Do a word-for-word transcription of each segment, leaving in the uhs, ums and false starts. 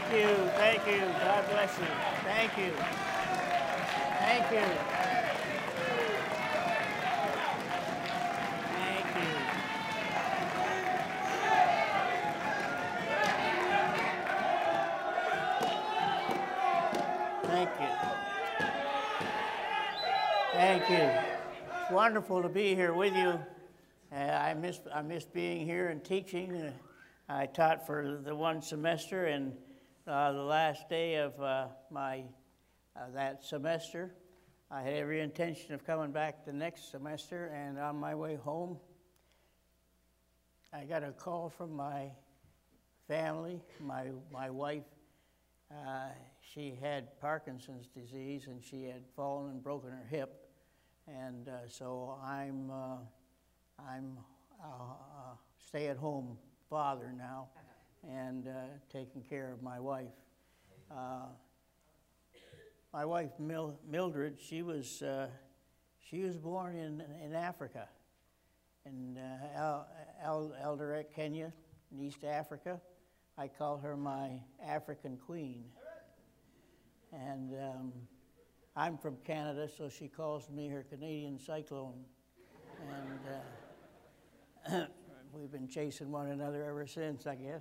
you. Thank you. God bless you. Thank you. Thank you. Thank you. Thank you. Thank you. It's wonderful to be here with you. Uh, I miss I miss being here and teaching. Uh, I taught for the one semester, and uh, the last day of uh, my uh, that semester, I had every intention of coming back the next semester. And on my way home, I got a call from my family. My my wife, uh, she had Parkinson's disease, and she had fallen and broken her hip, and uh, so I'm. Uh, I'm a uh, uh, stay-at-home father now, and uh, taking care of my wife. Uh, my wife Mil- Mildred, she was uh, she was born in in Africa, in uh, El- El- Eldoret, Kenya, in East Africa. I call her my African queen, and um, I'm from Canada, so she calls me her Canadian cyclone, and. Uh, We've been chasing one another ever since, I guess.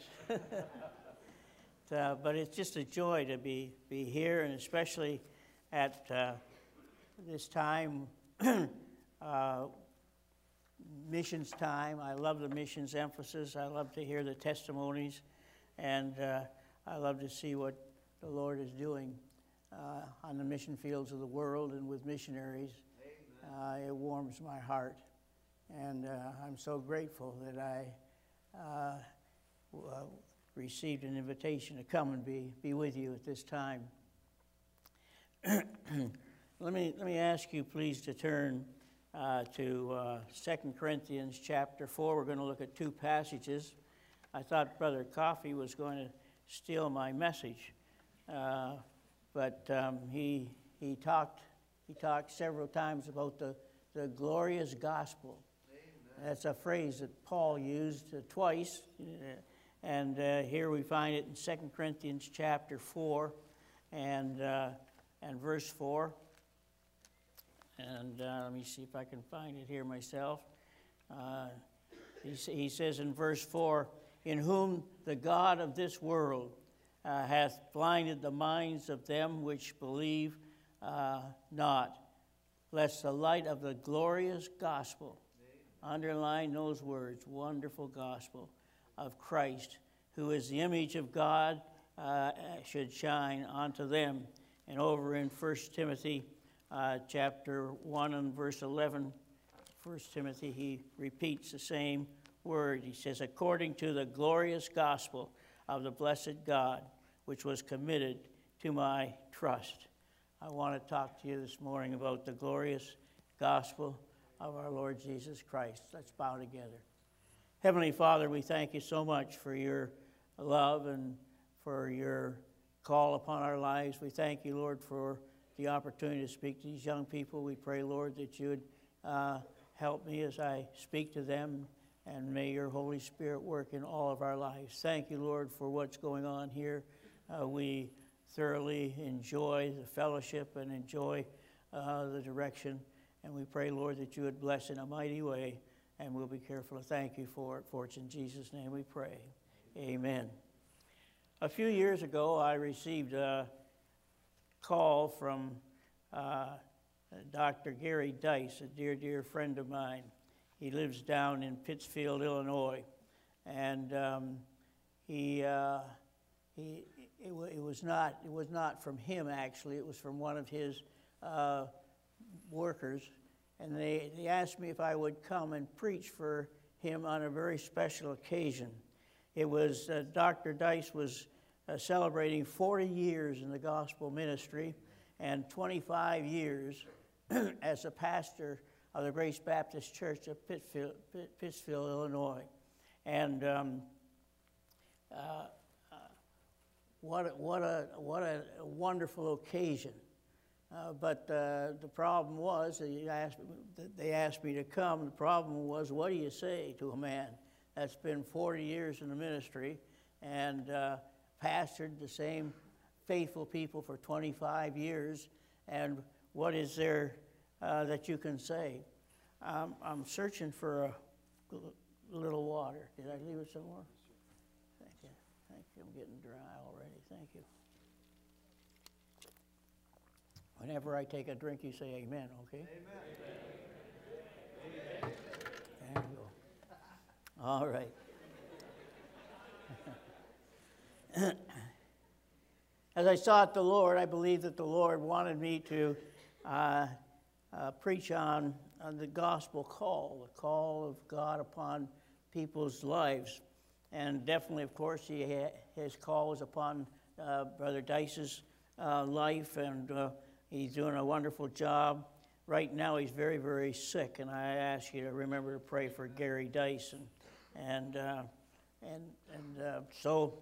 uh, but it's just a joy to be, be here, and especially at uh, this time, uh, missions time. I love the missions emphasis. I love to hear the testimonies, and uh, I love to see what the Lord is doing uh, on the mission fields of the world and with missionaries. Uh, it warms my heart. And uh, I'm so grateful that I uh, w- uh, received an invitation to come and be, be with you at this time. let me let me ask you, please, to turn uh, to uh, Second Corinthians chapter four. We're going to look at two passages. I thought Brother Coffey was going to steal my message, uh, but um, he he talked he talked several times about the, the glorious gospel. That's a phrase that Paul used uh, twice, uh, and uh, here we find it in Second Corinthians chapter four and uh, and verse four. And uh, let me see if I can find it here myself. Uh, he, he says in verse four, "In whom the God of this world uh, hath blinded the minds of them which believe uh, not, lest the light of the glorious gospel," underline those words, wonderful gospel of Christ, who is the image of God, uh, should shine onto them. And over in First Timothy uh, chapter one and verse eleven, First Timothy, he repeats the same word. He says, "According to the glorious gospel of the blessed God, which was committed to my trust." I want to talk to you this morning about the glorious gospel of our Lord Jesus Christ. Let's bow together. Heavenly Father, we thank you so much for your love and for your call upon our lives. We thank you, Lord, for the opportunity to speak to these young people. We pray, Lord, that you would uh, help me as I speak to them, and may your Holy Spirit work in all of our lives. Thank you, Lord, for what's going on here. Uh, we thoroughly enjoy the fellowship and enjoy uh, the direction. And we pray, Lord, that you would bless in a mighty way, and we'll be careful to thank you for it. For it's in Jesus' name we pray. Amen. A few years ago, I received a call from uh, Doctor Gary Dice, a dear, dear friend of mine. He lives down in Pittsfield, Illinois, and um, he uh, he it, it was not it was not from him actually. It was from one of his Uh, workers, and they, they asked me if I would come and preach for him on a very special occasion. It was uh, Doctor Dice was uh, celebrating forty years in the gospel ministry and twenty-five years as a pastor of the Grace Baptist Church of Pittsfield, Pittsfield Illinois. And um, uh, uh, what a, what a what a wonderful occasion. Uh, but uh, the problem was, they asked, they asked me to come. The problem was, what do you say to a man that's been forty years in the ministry and uh, pastored the same faithful people for twenty-five years, and what is there uh, that you can say? Um, I'm searching for a little water. Did I leave it somewhere? Thank you. Thank you. I'm getting dry already. Thank you. Whenever I take a drink, you say amen, okay? Amen. There you go. All right. As I sought the Lord, I believe that the Lord wanted me to uh, uh, preach on, on the gospel call, the call of God upon people's lives. And definitely, of course, he ha- his call was upon uh, Brother Dice's uh, life, and uh, he's doing a wonderful job. Right now, he's very, very sick, and I ask you to remember to pray for Gary Dice. And, and, uh, and, and uh, so...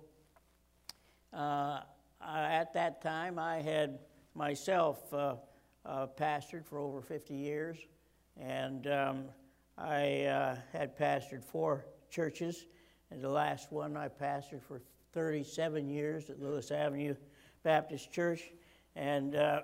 Uh, at that time, I had myself uh, uh, pastored for over fifty years, and um, I uh, had pastored four churches, and the last one I pastored for thirty-seven years at Lewis Avenue Baptist Church, and uh,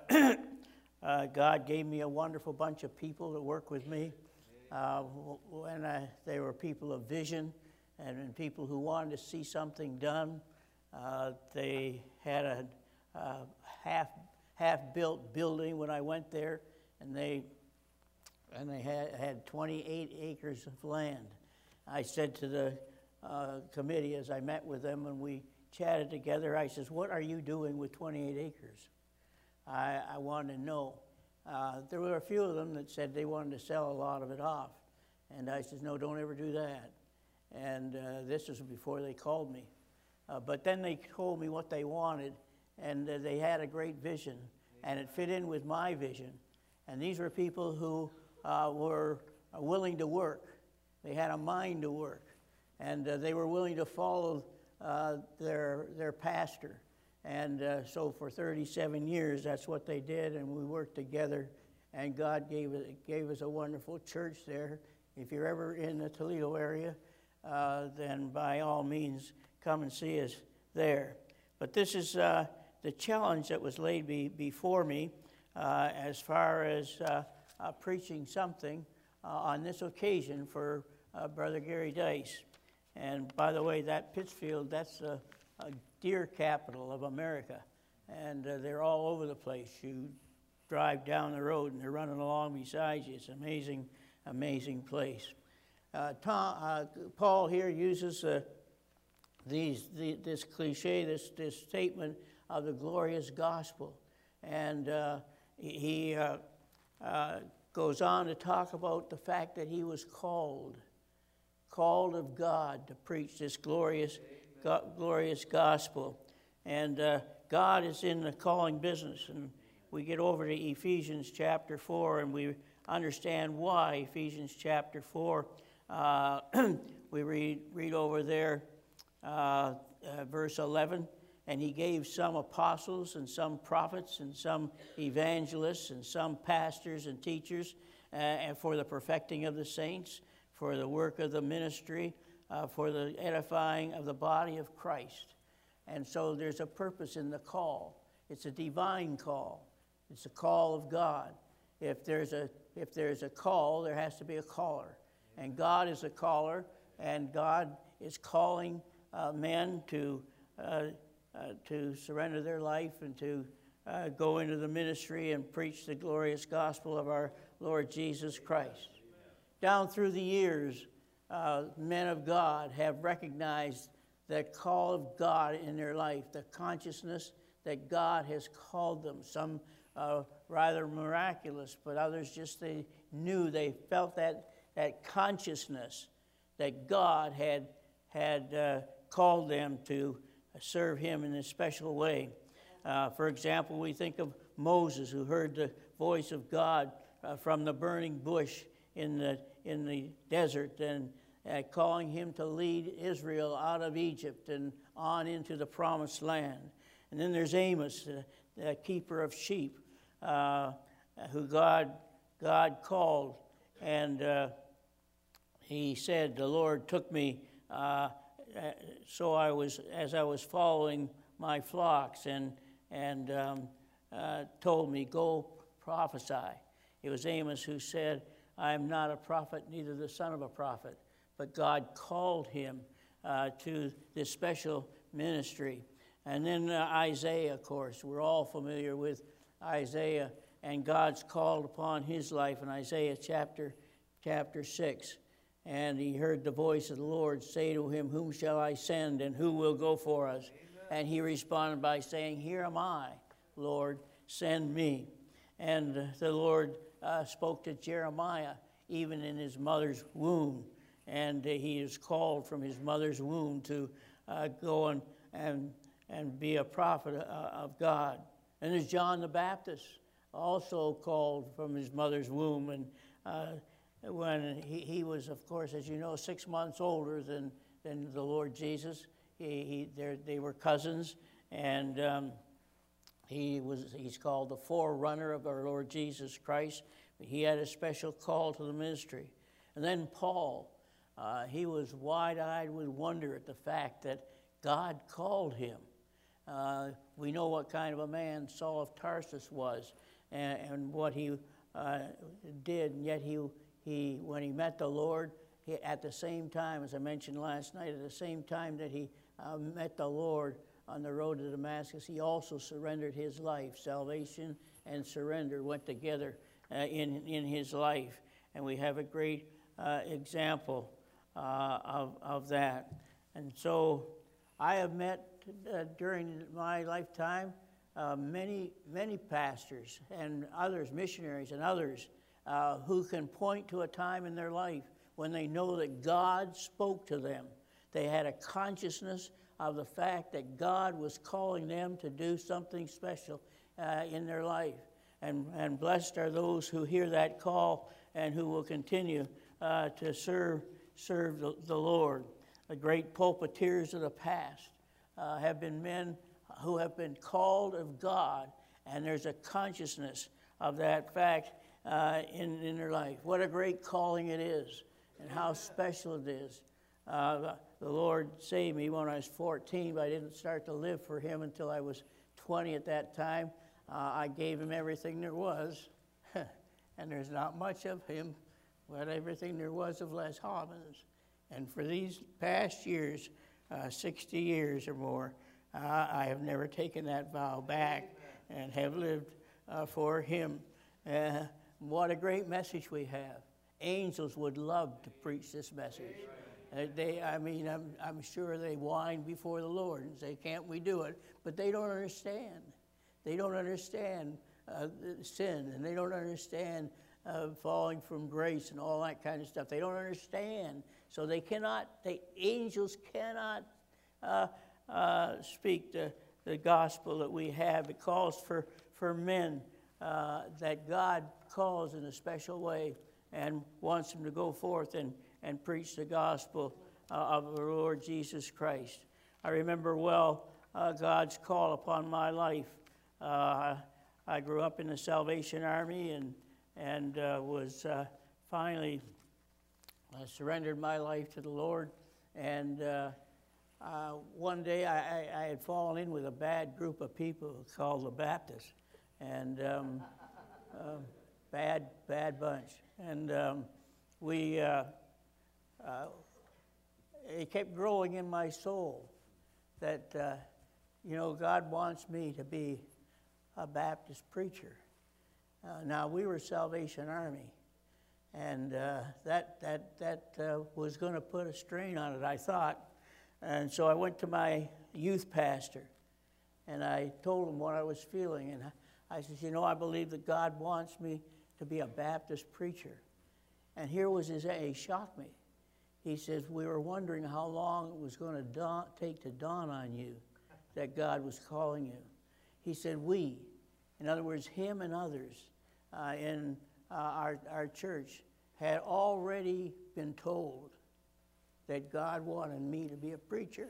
uh, God gave me a wonderful bunch of people to work with me, uh, when I, they were people of vision and, and people who wanted to see something done. Uh, they had a uh, half half-built building when I went there, and they and they had had twenty-eight acres of land. I said to the uh, committee as I met with them and we chatted together, I says, "What are you doing with twenty-eight acres?" I, I wanted to know. Uh, there were a few of them that said they wanted to sell a lot of it off, and I says, "No, don't ever do that." And uh, this was before they called me. Uh, but then they told me what they wanted, and uh, they had a great vision, and it fit in with my vision. And these were people who uh, were willing to work. They had a mind to work, and uh, they were willing to follow uh, their their pastor. And uh, so for thirty-seven years, that's what they did, and we worked together, and God gave it, gave us a wonderful church there. If you're ever in the Toledo area, uh, then by all means, come and see us there. But this is uh, the challenge that was laid be, before me uh, as far as uh, uh, preaching something uh, on this occasion for uh, Brother Gary Dice. And by the way, that Pittsfield, that's a, a deer capital of America. And uh, they're all over the place. You drive down the road and they're running along beside you. It's an amazing, amazing place. Uh, Tom, uh, Paul here uses uh, These, the, this cliche, this, this statement of the glorious gospel. And uh, he uh, uh, goes on to talk about the fact that he was called, called of God to preach this glorious, go, glorious gospel. And uh, God is in the calling business. And we get over to Ephesians chapter four, and we understand why. Ephesians chapter four, uh, we read, read over there, Uh, uh, verse eleven, and he gave some apostles and some prophets and some evangelists and some pastors and teachers uh, and for the perfecting of the saints, for the work of the ministry, uh, for the edifying of the body of Christ. And so there's a purpose in the call. It's a divine call. It's a call of God. If there's a if there's a call, there has to be a caller. And God is a caller, and God is calling Uh, men to uh, uh, to surrender their life and to uh, go into the ministry and preach the glorious gospel of our Lord Jesus Christ. Amen. Down through the years, uh, men of God have recognized the call of God in their life, the consciousness that God has called them. Some uh, rather miraculous, but others just they knew, they felt that that consciousness that God had had uh, called them to serve him in a special way. Uh, for example, we think of Moses, who heard the voice of God uh, from the burning bush in the in the desert, and uh, calling him to lead Israel out of Egypt and on into the promised land. And then there's Amos, the, the keeper of sheep, uh, who God God called, and uh, he said, "The Lord took me." Uh, so I was, as I was following my flocks, and and um, uh, told me, go prophesy. It was Amos who said, I am not a prophet, neither the son of a prophet. But God called him uh, to this special ministry. And then uh, Isaiah, of course, we're all familiar with Isaiah, and God's called upon his life in Isaiah chapter, chapter six. And he heard the voice of the Lord say to him, whom shall I send, and who will go for us? Amen. And he responded by saying, here am I, Lord, send me. And uh, the Lord uh, spoke to Jeremiah, even in his mother's womb. And uh, he is called from his mother's womb to uh, go and, and, and be a prophet uh, of God. And there's John the Baptist, also called from his mother's womb. And uh, when he, he was, of course, as you know, six months older than, than the Lord Jesus. He, he, they were cousins, and um, he was, he's called the forerunner of our Lord Jesus Christ. But he had a special call to the ministry. And then Paul, uh, he was wide-eyed with wonder at the fact that God called him. Uh, we know what kind of a man Saul of Tarsus was, and, and what he uh, did, and yet he He, when he met the Lord, he, at the same time, as I mentioned last night, at the same time that he uh, met the Lord on the road to Damascus, he also surrendered his life. Salvation and surrender went together uh, in, in his life. And we have a great uh, example uh, of, of that. And so I have met uh, during my lifetime uh, many, many pastors and others, missionaries and others, Uh, who can point to a time in their life when they know that God spoke to them. They had a consciousness of the fact that God was calling them to do something special uh, in their life. And, and blessed are those who hear that call and who will continue uh, to serve, serve the, the Lord. The great pulpiteers of the past uh, have been men who have been called of God, and there's a consciousness of that fact Uh, in, in their life. What a great calling it is, and how special it is. Uh, the, the Lord saved me when I was fourteen, but I didn't start to live for him until I was twenty at that time. Uh, I gave him everything there was, and there's not much of him, but everything there was of Les Hobbins. And for these past years, uh, sixty years or more, uh, I have never taken that vow back and have lived uh, for him. Uh, What a great message we have. Angels would love to preach this message. Uh, they, I mean, I'm, I'm sure they whine before the Lord and say, can't we do it? But they don't understand. They don't understand uh, sin, and they don't understand uh, falling from grace and all that kind of stuff. They don't understand. So they cannot, they, angels cannot uh, uh, speak the, the gospel that we have. It calls for, for men uh, that God calls in a special way and wants them to go forth and, and preach the gospel uh, of the Lord Jesus Christ. I remember well uh, God's call upon my life. Uh, I grew up in the Salvation Army and, and uh, was uh, finally uh, surrendered my life to the Lord. And uh, uh, one day I, I, I had fallen in with a bad group of people called the Baptists. And um, uh, Bad, bad bunch. And um, we, uh, uh, it kept growing in my soul that, uh, you know, God wants me to be a Baptist preacher. Uh, now, we were Salvation Army, and uh, that, that, that uh, was going to put a strain on it, I thought. And so I went to my youth pastor, and I told him what I was feeling. And I said, you know, I believe that God wants me to be a Baptist preacher. And here was his, he shocked me. He says, we were wondering how long it was going to dawn, take to dawn on you that God was calling you. He said, we, in other words, him and others uh, in uh, our, our church had already been told that God wanted me to be a preacher.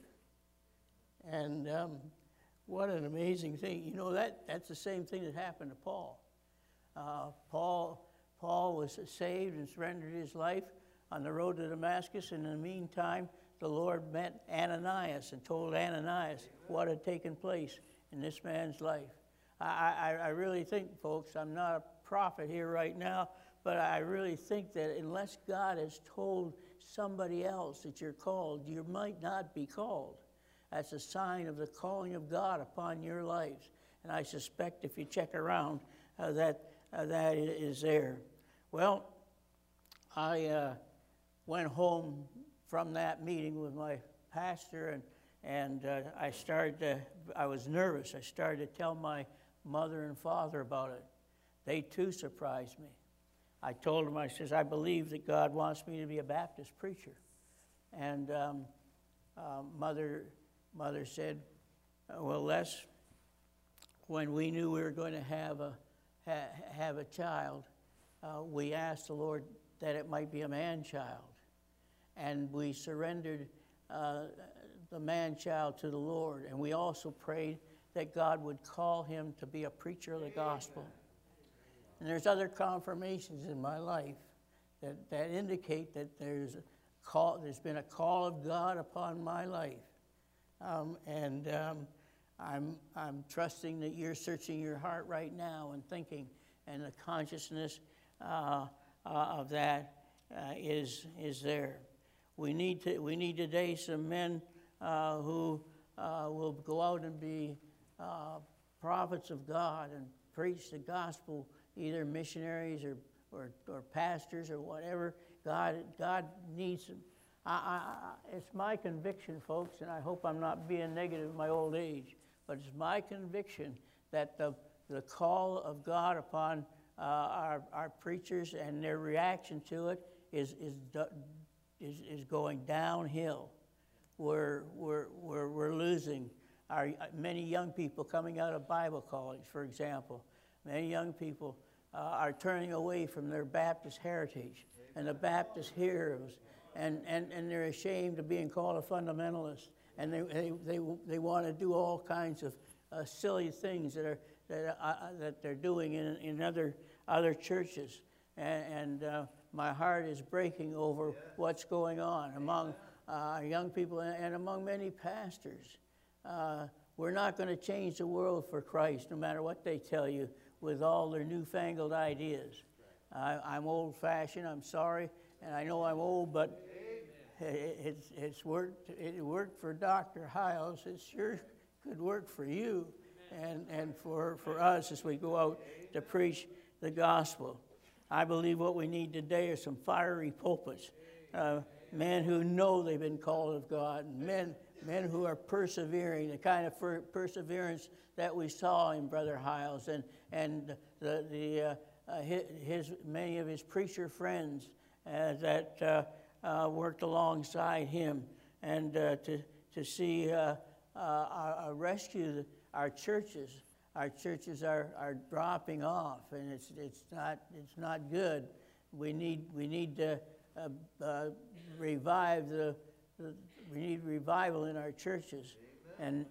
And um, what an amazing thing. You know, that, that's the same thing that happened to Paul. Uh, Paul, Paul was saved and surrendered his life on the road to Damascus, and in the meantime, the Lord met Ananias and told Ananias what had taken place in this man's life. I, I, I really think, folks, I'm not a prophet here right now, but I really think that unless God has told somebody else that you're called, you might not be called. That's a sign of the calling of God upon your lives. And I suspect if you check around, uh, that uh, that is there. Well, I uh, went home from that meeting with my pastor, and and uh, I started to, I was nervous. I started to tell my mother and father about it. They too surprised me. I told them, I says, I believe that God wants me to be a Baptist preacher. And um, uh, mother, mother said, well, Les, when we knew we were going to have a, ha, have a child, uh, we asked the Lord that it might be a man-child. And we surrendered uh, the man-child to the Lord. And we also prayed that God would call him to be a preacher of the gospel. And there's other confirmations in my life that, that indicate that there's a call, there's been a call of God upon my life. Um, and um, I'm, I'm trusting that you're searching your heart right now and thinking, and the consciousness uh, uh, of that uh, is, is there. We need, to, we need today some men uh, who uh, will go out and be uh, prophets of God and preach the gospel, either missionaries or, or, or pastors or whatever. God, God needs them. I, I, I, it's my conviction, folks, and I hope I'm not being negative in my old age, but it's my conviction that the, the call of God upon uh, our, our preachers and their reaction to it is, is, is, is going downhill. We're, we're, we're, we're losing our many young people coming out of Bible college, for example. Many young people uh, are turning away from their Baptist heritage and the Baptist heroes, and, and, and they're ashamed of being called a fundamentalist. And they, they, they, they want to do all kinds of uh, silly things that, are, that, uh, that they're doing in, in other, other churches. And, and uh, my heart is breaking over what's going on among uh, young people and, and among many pastors. Uh, we're not going to change the world for Christ, no matter what they tell you, with all their newfangled ideas. I, I'm old-fashioned, I'm sorry, and I know I'm old, but it, it's, it's worked, it worked for Doctor Hiles. It sure could work for you and, and for, for us as we go out to preach the gospel. I believe what we need today are some fiery pulpits, uh, men who know they've been called of God, and men Men who are persevering, the kind of per perseverance that we saw in Brother Hiles, and and the the uh, uh, his, his many of his preacher friends uh, that uh, uh, worked alongside him, and uh, to to see uh, uh, uh, rescue the, our churches. Our churches are are dropping off, and it's it's not it's not good. We need we need to uh, uh, revive the. the We need revival in our churches. Amen. And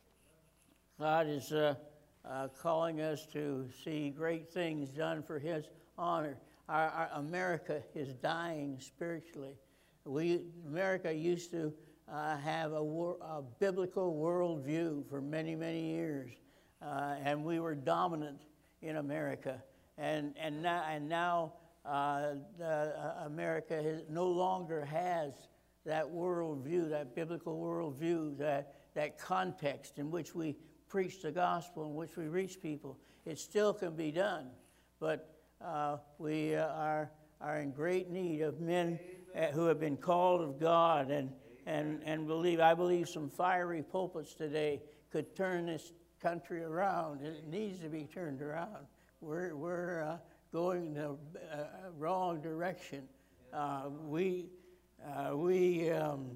God is uh, uh, calling us to see great things done for his honor. Our, our America is dying spiritually. We, America used to uh, have a, wor a biblical worldview for many, many years. Uh, and we were dominant in America. And, and now, and now uh, the, uh, America has, no longer has that worldview, that biblical worldview, that, that context in which we preach the gospel, in which we reach people. It still can be done, but uh, we uh, are, are in great need of men uh, who have been called of God and, and, and believe. I believe some fiery pulpits today could turn this country around. It needs to be turned around. We're, we're uh, going the uh, wrong direction. Uh, we... Uh, we, um,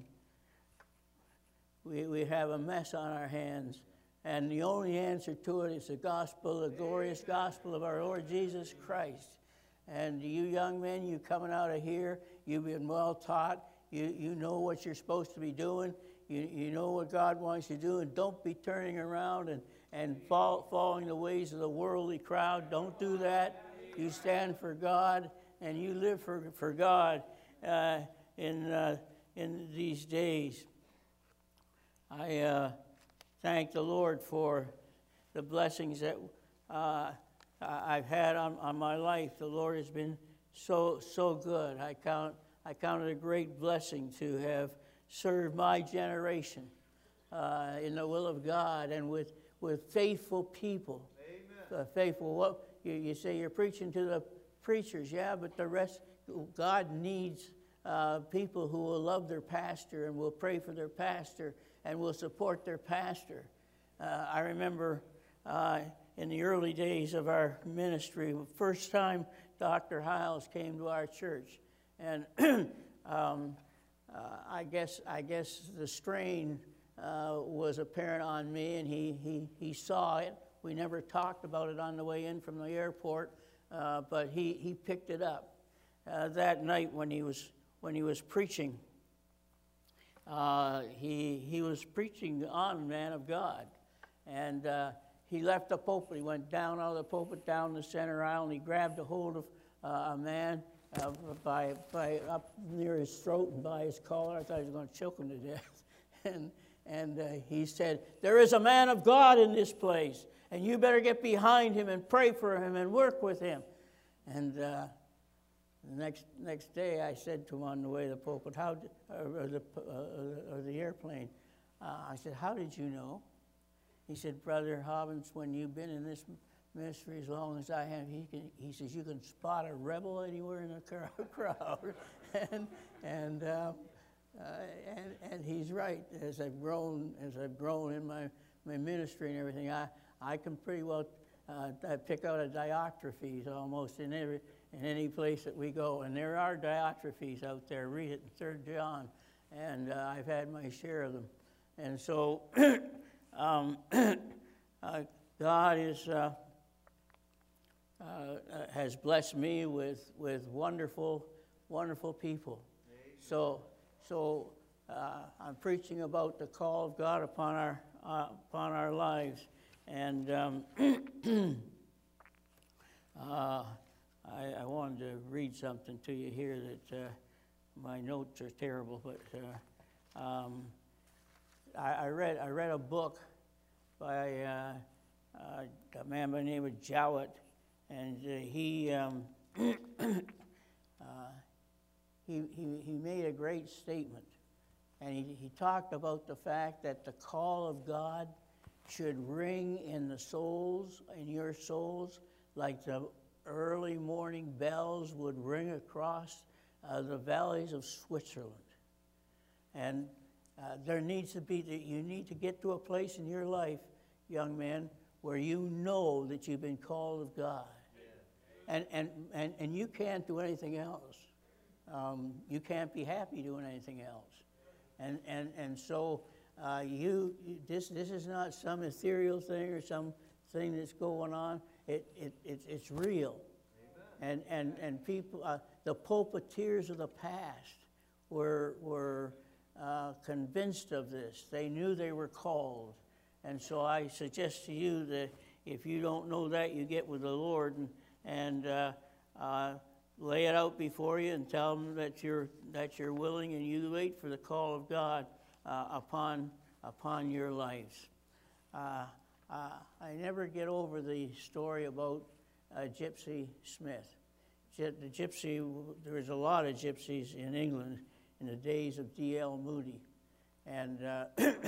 we, we have a mess on our hands, and the only answer to it is the gospel, the glorious gospel of our Lord Jesus Christ. And you young men, you coming out of here, you've been well taught, you, you know what you're supposed to be doing, you, you know what God wants you to do, and don't be turning around and, and fall, following the ways of the worldly crowd. Don't do that. You stand for God, and you live for, for God. Uh, In, uh, in these days. I uh, thank the Lord for the blessings that uh, I've had on, on my life. The Lord has been so so good. I count I count it a great blessing to have served my generation uh, in the will of God and with with faithful people. Amen. Uh, faithful. What you, you say you're preaching to the preachers, yeah, but the rest, God needs uh, people who will love their pastor and will pray for their pastor and will support their pastor. Uh, I remember uh, in the early days of our ministry, first time Doctor Hiles came to our church, and um, uh, I guess I guess the strain uh, was apparent on me, and he he he saw it. We never talked about it on the way in from the airport, uh, but he he picked it up uh, that night when he was when he was preaching. Uh, he he was preaching on Man of God, and uh, he left the pulpit. He went down out of the pulpit, down the center aisle, and he grabbed a hold of uh, a man uh, by by up near his throat and by his collar. I thought he was going to choke him to death. and and uh, he said, "There is a man of God in this place, and you better get behind him and pray for him and work with him." And uh, the next next day, I said to him on the way to the pulpit, "How did, or, or the uh, or the airplane?" Uh, I said, "How did you know?" He said, "Brother Hobbins, when you've been in this ministry as long as I have," he can, he says, "you can spot a rebel anywhere in the crowd." and and, uh, uh, and and he's right. As I've grown, as I've grown in my, my ministry and everything, I I can pretty well uh, pick out a Diotrephes almost in every in any place that we go. And there are Diotrephes out there. Read it in Third John, and uh, I've had my share of them. And so. Um, uh, God is uh, uh, has blessed me with with wonderful, wonderful people. Amen. So so uh, I'm preaching about the call of God upon our uh, upon our lives, and um, uh, I, I wanted to read something to you here that uh, my notes are terrible, but. Uh, um, I, I read I read a book by uh, uh, a man by the name of Jowett, and uh, he, um, uh, he he he made a great statement, and he, he talked about the fact that the call of God should ring in the souls, in your souls, like the early morning bells would ring across uh, the valleys of Switzerland, and. Uh, there needs to be, that you need to get to a place in your life, young man, where you know that you've been called of God. Yeah. And, and, and, and you can't do anything else. Um, you can't be happy doing anything else. And, and, and so uh, you, you this, this is not some ethereal thing or some thing that's going on. It, it, it, it's real. Amen. And, and, and people, uh, the pulpiteers of the past were, were Uh, convinced of this. They knew they were called. And so I suggest to you that if you don't know that, you get with the Lord and, and uh, uh, lay it out before you and tell them that you're, that you're willing, and you wait for the call of God uh, upon, upon your lives. Uh, uh, I never get over the story about uh, Gypsy Smith. The gypsy, there was a lot of gypsies in England in the days of D L Moody. And uh,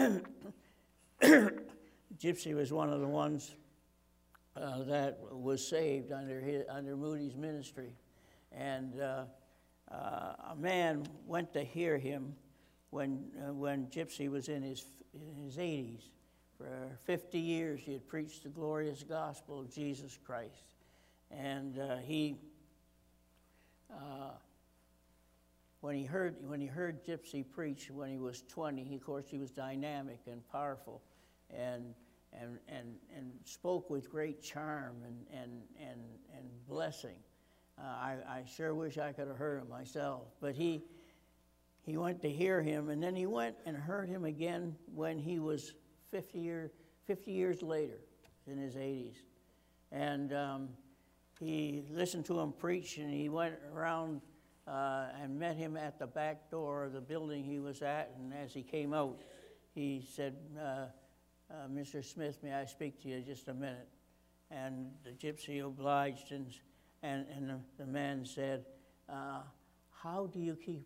Gypsy was one of the ones uh, that was saved under his, under Moody's ministry. And uh, uh, a man went to hear him when, uh, when Gypsy was in his, in his eighties. For fifty years he had preached the glorious gospel of Jesus Christ. And uh, he... Uh, When he heard when he heard Gypsy preach when he was twenty, he, of course he was dynamic and powerful, and and and and spoke with great charm and and and and blessing. Uh, I I sure wish I could have heard him myself. But he he went to hear him, and then he went and heard him again when he was fifty year fifty years later, in his eighties, and um, he listened to him preach, and he went around. uh, and met him at the back door of the building he was at. And as he came out, he said, uh, uh, Mister Smith, may I speak to you just a minute? And the gypsy obliged, and, and, and the, the man said, uh, how do you keep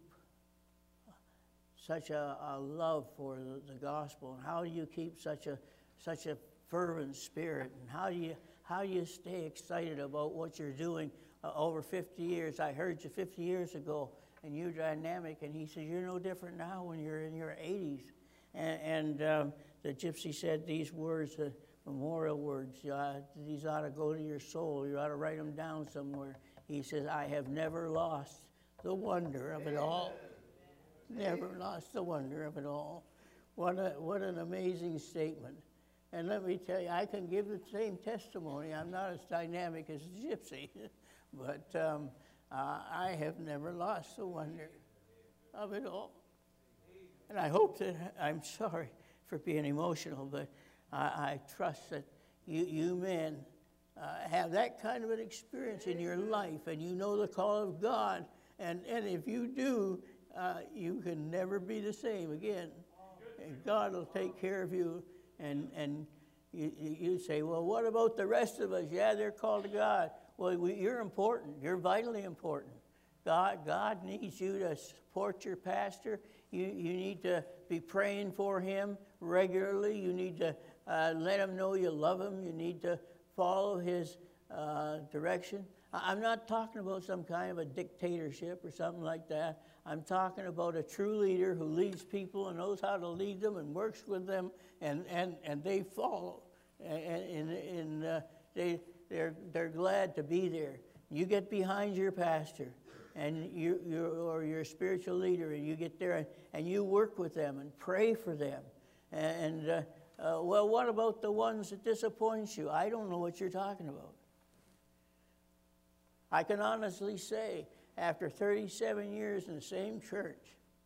such a, a love for the, the gospel? And how do you keep such a such a fervent spirit? And how do you how do you stay excited about what you're doing uh, over fifty years? I heard you fifty years ago, and you're dynamic. And he says, you're no different now when you're in your eighties. And, and um, the gypsy said these words, uh, memorial words, uh, these ought to go to your soul. You ought to write them down somewhere. He says, I have never lost the wonder of it all. Never lost the wonder of it all. What a, what an amazing statement. And let me tell you, I can give the same testimony. I'm not as dynamic as a gypsy, but um, uh, I have never lost the wonder of it all. And I hope that, I'm sorry for being emotional, but I, I trust that you, you men uh, have that kind of an experience in your life, and you know the call of God. And, and if you do, uh, you can never be the same again. And God will take care of you. And, and you, you say, well, what about the rest of us? Yeah, they're called to God. Well, we, you're important. You're vitally important. God, God needs you to support your pastor. You, you need to be praying for him regularly. You need to uh, let him know you love him. You need to follow his uh, direction. I'm not talking about some kind of a dictatorship or something like that. I'm talking about a true leader who leads people and knows how to lead them and works with them, and, and, and they follow. And, and, and uh, they, they're, they're glad to be there. You get behind your pastor and you, you, or your spiritual leader, and you get there and, and you work with them and pray for them. And, uh, uh, well, what about the ones that disappoint you? I don't know what you're talking about. I can honestly say, after thirty-seven years in the same church,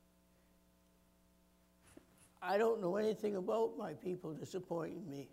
I don't know anything about my people disappointing me.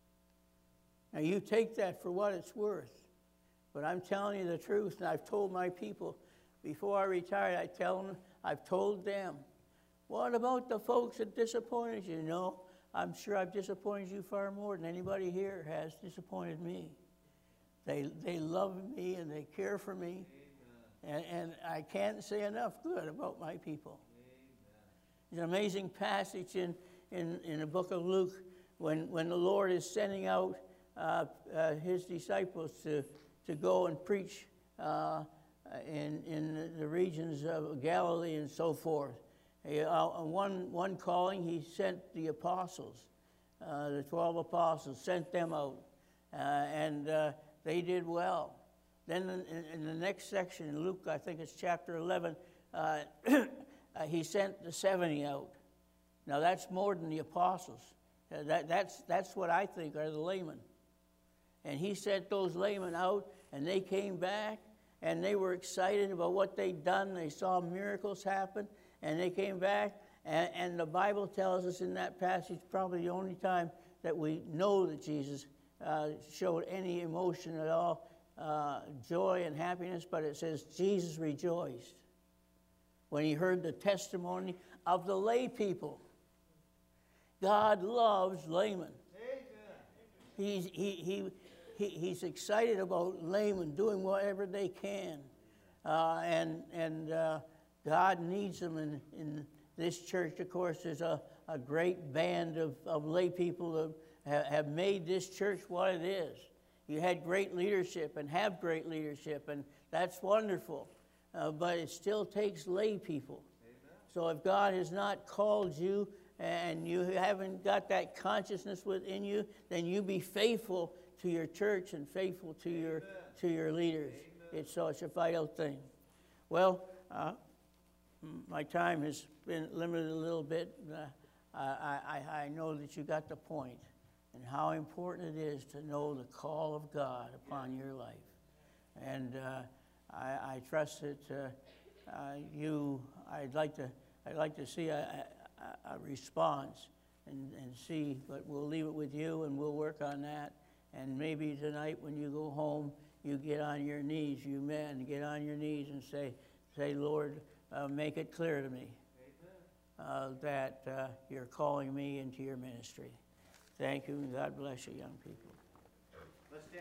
Now, you take that for what it's worth, but I'm telling you the truth, and I've told my people, before I retired, I tell them, I've told them, what about the folks that disappointed you? No, I'm sure I've disappointed you far more than anybody here has disappointed me. They, they love me and they care for me. And, and I can't say enough good about my people. Amen. There's an amazing passage in, in, in the book of Luke when, when the Lord is sending out uh, uh, his disciples to, to go and preach uh, in, in the regions of Galilee and so forth. He, uh, one, one calling, he sent the apostles, uh, the twelve apostles, sent them out. Uh, and uh, they did well. Then in, in the next section, in Luke, I think it's chapter eleven, uh, uh, he sent the seventy out. Now, that's more than the apostles. Uh, that, that's, that's what I think are the laymen. And he sent those laymen out, and they came back, and they were excited about what they'd done. They saw miracles happen, and they came back. And, and the Bible tells us in that passage, probably the only time that we know that Jesus uh, showed any emotion at all, Uh, joy and happiness, but it says Jesus rejoiced when he heard the testimony of the lay people. God loves laymen. He's, he, he, he, he's excited about laymen doing whatever they can. Uh, and and uh, God needs them in, in this church. Of course, there's a, a great band of, of lay people that have, have made this church what it is. You had great leadership and have great leadership, and that's wonderful. Uh, but it still takes lay people. Amen. So if God has not called you and you haven't got that consciousness within you, then you be faithful to your church and faithful to Amen. your to your leaders. Amen. It's so it's a vital thing. Well, uh, my time has been limited a little bit. Uh, I, I, I know that you got the point. And how important it is to know the call of God upon your life. And uh, I, I trust that uh, uh, you, I'd like to, I'd like to see a, a, a response and, and see, but we'll leave it with you and we'll work on that. And maybe tonight when you go home, you get on your knees, you men, get on your knees and say, say, Lord, uh, make it clear to me uh, that uh, you're calling me into your ministry. Thank you, and God bless you, young people. Let's stand.